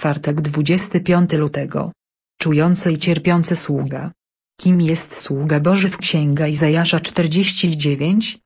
czwartek 25 lutego. Czujący i cierpiący sługa. Kim jest sługa Boży w Księga Izajasza 49,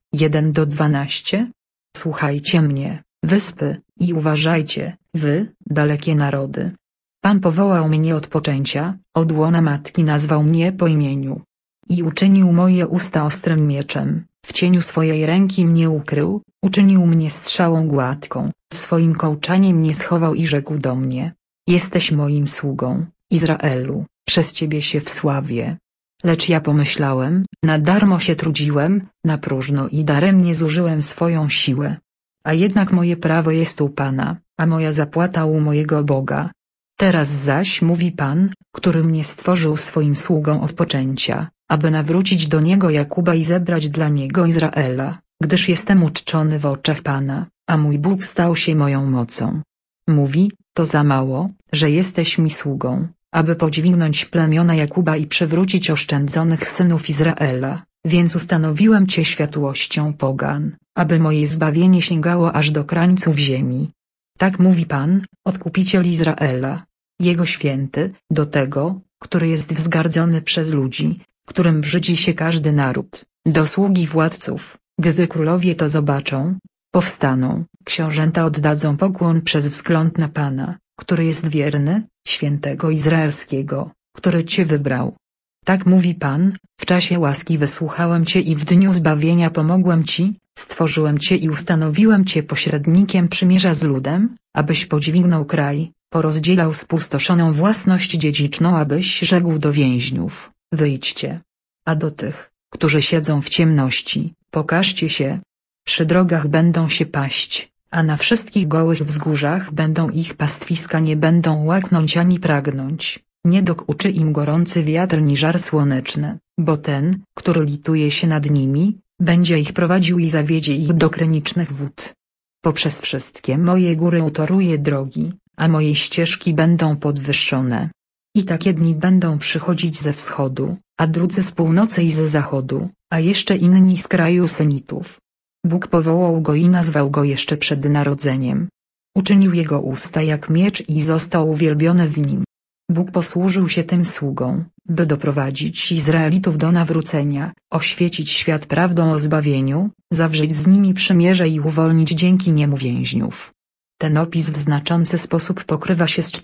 1-12? Słuchajcie mnie, wyspy, i uważajcie, wy, dalekie narody. Pan powołał mnie od poczęcia, od łona matki nazwał mnie po imieniu. I uczynił moje usta ostrym mieczem, w cieniu swojej ręki mnie ukrył, uczynił mnie strzałą gładką, w swoim kołczanie mnie schował i rzekł do mnie: jesteś moim sługą, Izraelu, przez ciebie się wsławię. Lecz ja pomyślałem, na darmo się trudziłem, na próżno i daremnie zużyłem swoją siłę. A jednak moje prawo jest u Pana, a moja zapłata u mojego Boga. Teraz zaś mówi Pan, który mnie stworzył swoim sługą od poczęcia, aby nawrócić do Niego Jakuba i zebrać dla Niego Izraela, gdyż jestem uczczony w oczach Pana, a mój Bóg stał się moją mocą. Mówi, to za mało, że jesteś mi sługą, aby podźwignąć plemiona Jakuba i przywrócić oszczędzonych synów Izraela, więc ustanowiłem Cię światłością pogan, aby moje zbawienie sięgało aż do krańców ziemi. Tak mówi Pan, Odkupiciel Izraela, Jego święty, do tego, który jest wzgardzony przez ludzi, którym brzydzi się każdy naród, do sługi władców, gdy królowie to zobaczą, powstaną, książęta oddadzą pokłon przez wzgląd na Pana, który jest wierny, świętego Izraelskiego, który Cię wybrał. Tak mówi Pan, w czasie łaski wysłuchałem Cię i w dniu zbawienia pomogłem Ci, stworzyłem Cię i ustanowiłem Cię pośrednikiem przymierza z ludem, abyś podźwignął kraj, porozdzielał spustoszoną własność dziedziczną, abyś rzekł do więźniów: wyjdźcie. A do tych, którzy siedzą w ciemności, pokażcie się. Przy drogach będą się paść, a na wszystkich gołych wzgórzach będą ich pastwiska, nie będą łaknąć ani pragnąć, nie dokuczy im gorący wiatr ni żar słoneczny, bo ten, który lituje się nad nimi, będzie ich prowadził i zawiedzie ich do krynicznych wód. Poprzez wszystkie moje góry utoruje drogi, a moje ścieżki będą podwyższone. I takie dni będą przychodzić ze wschodu, a drudzy z północy i ze zachodu, a jeszcze inni z kraju Senitów. Bóg powołał go i nazwał go jeszcze przed narodzeniem. Uczynił jego usta jak miecz i został uwielbiony w nim. Bóg posłużył się tym sługą, by doprowadzić Izraelitów do nawrócenia, oświecić świat prawdą o zbawieniu, zawrzeć z nimi przymierze i uwolnić dzięki niemu więźniów. Ten opis w znaczący sposób pokrywa się z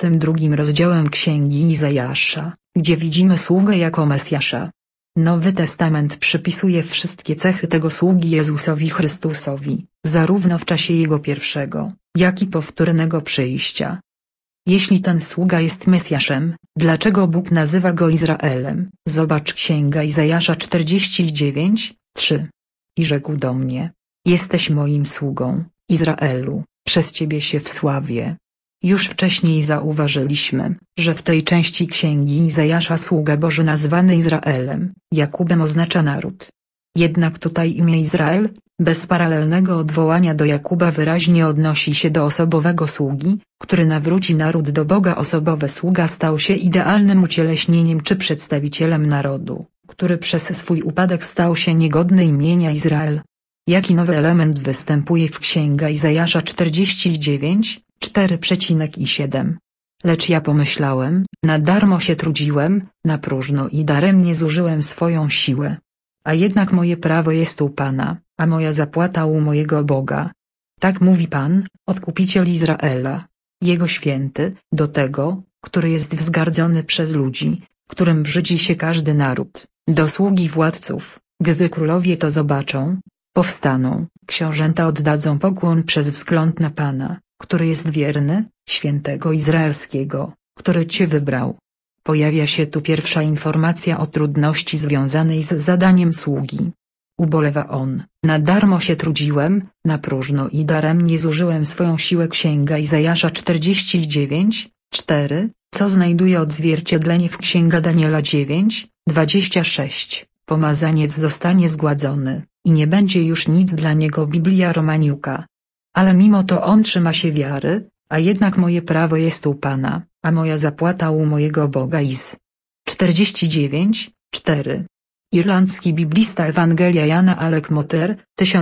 42 rozdziałem Księgi Izajasza, gdzie widzimy sługę jako Mesjasza. Nowy Testament przypisuje wszystkie cechy tego sługi Jezusowi Chrystusowi, zarówno w czasie Jego pierwszego, jak i powtórnego przyjścia. Jeśli ten sługa jest Mesjaszem, dlaczego Bóg nazywa go Izraelem? Zobacz Księga Izajasza 49, 3. I rzekł do mnie: jesteś moim sługą, Izraelu, przez ciebie się wsławię. Już wcześniej zauważyliśmy, że w tej części Księgi Izajasza sługa Boży nazwany Izraelem, Jakubem oznacza naród. Jednak tutaj imię Izrael, bez paralelnego odwołania do Jakuba, wyraźnie odnosi się do osobowego sługi, który nawróci naród do Boga. Osobowy sługa stał się idealnym ucieleśnieniem czy przedstawicielem narodu, który przez swój upadek stał się niegodny imienia Izrael. Jaki nowy element występuje w Księga Izajasza 49, 4,7? Lecz ja pomyślałem, na darmo się trudziłem, na próżno i daremnie zużyłem swoją siłę. A jednak moje prawo jest u Pana, a moja zapłata u mojego Boga. Tak mówi Pan, Odkupiciel Izraela, Jego święty, do tego, który jest wzgardzony przez ludzi, którym brzydzi się każdy naród, do sługi władców, gdy królowie to zobaczą, powstaną, książęta oddadzą pokłon przez wzgląd na Pana, który jest wierny, świętego Izraelskiego, który Cię wybrał. Pojawia się tu pierwsza informacja o trudności związanej z zadaniem sługi. Ubolewa on: na darmo się trudziłem, na próżno i daremnie zużyłem swoją siłę. Księga Izajasza 49, 4, co znajduje odzwierciedlenie w Księga Daniela 9, 26. Pomazaniec zostanie zgładzony, i nie będzie już nic dla niego. Biblia Romaniuka. Ale mimo to on trzyma się wiary, a jednak moje prawo jest u Pana, a moja zapłata u mojego Boga. Iz. 49, 4. Irlandzki biblista Ewangelia Jana Alec Motter,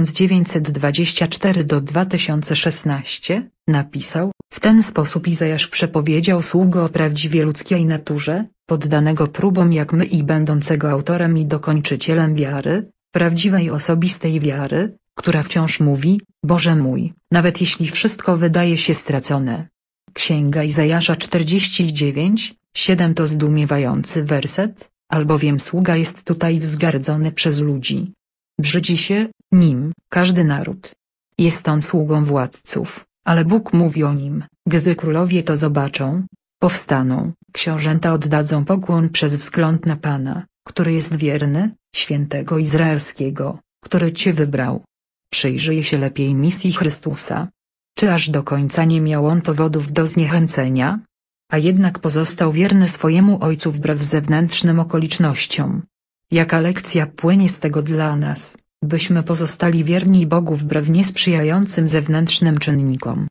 1924–2016, napisał: w ten sposób Izajasz przepowiedział sługę o prawdziwie ludzkiej naturze, poddanego próbom jak my i będącego autorem i dokończycielem wiary, prawdziwej osobistej wiary, która wciąż mówi: Boże mój, nawet jeśli wszystko wydaje się stracone. Księga Izajasza 49:7 to zdumiewający werset, albowiem sługa jest tutaj wzgardzony przez ludzi. Brzydzi się nim każdy naród. Jest on sługą władców, ale Bóg mówi o nim: gdy królowie to zobaczą, powstaną, książęta oddadzą pokłon przez wzgląd na Pana, który jest wierny, świętego Izraelskiego, który Cię wybrał. Przyjrzyj się lepiej misji Chrystusa. Czy aż do końca nie miał on powodów do zniechęcenia? A jednak pozostał wierny swojemu Ojcu wbrew zewnętrznym okolicznościom. Jaka lekcja płynie z tego dla nas, byśmy pozostali wierni Bogu wbrew niesprzyjającym zewnętrznym czynnikom?